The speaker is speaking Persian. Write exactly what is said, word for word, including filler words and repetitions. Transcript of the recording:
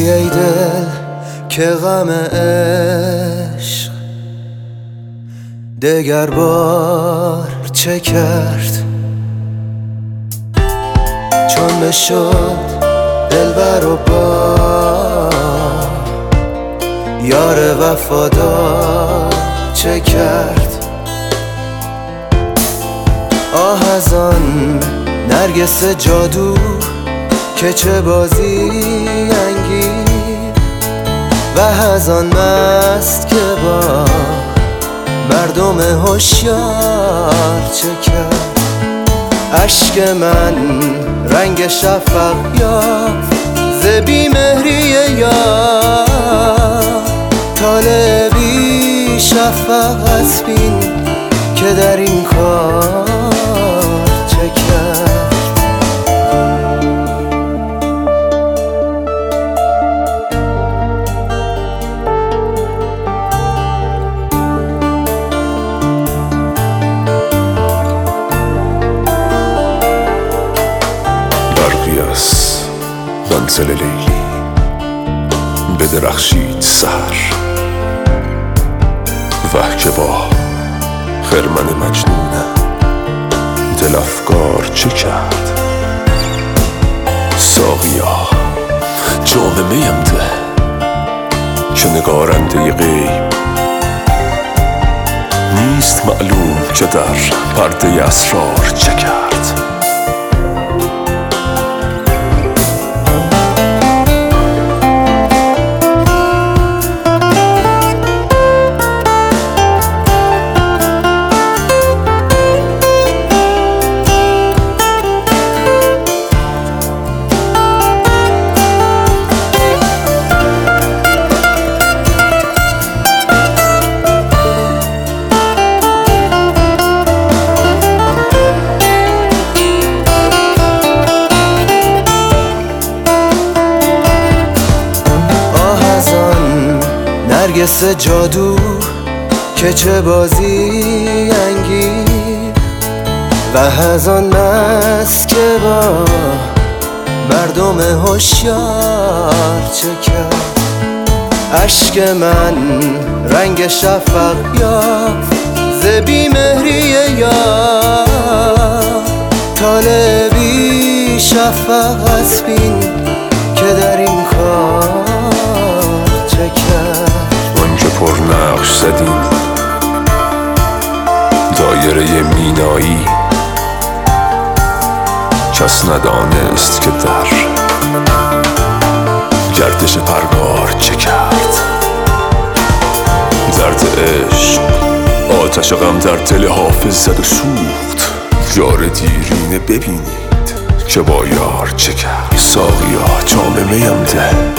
ای دل که غم عشق دگر بار چه کرد، چون بشد دلبر و با یار وفادار چه کرد. آه از آن نرگس جادو که چه بازی انگیز، و از آن مست که با مردم هوشیار چه کرد. اشک من رنگ شفق یافت ز بیمهری یار، طالع بی شفق از بین که در این کار چه کرد. منزل لیلی بدرخشید سحر، وه که با خرمن مجنونم دل افگار چه کرد. ساقیا جام میم ده که نگارنده غیب نیست معلوم که در پرده اسرار چه کرد. نرگس جادو که چه بازی انگیز، و از آن مست که با مردم هوشیار چه کرد. اشک من رنگ شفق یافت ز بیمهری یار، طالع بی شفق از بین که در این کار چه کرد. پر نقش زدیم دایره مینایی، کس ندانست که در گردش پرگار چه کرد. درد عشق آتش غم در دل حافظ زد و سوخت، یار دیرینه ببینید که با یار چه کرد. ساقیا جام میم ده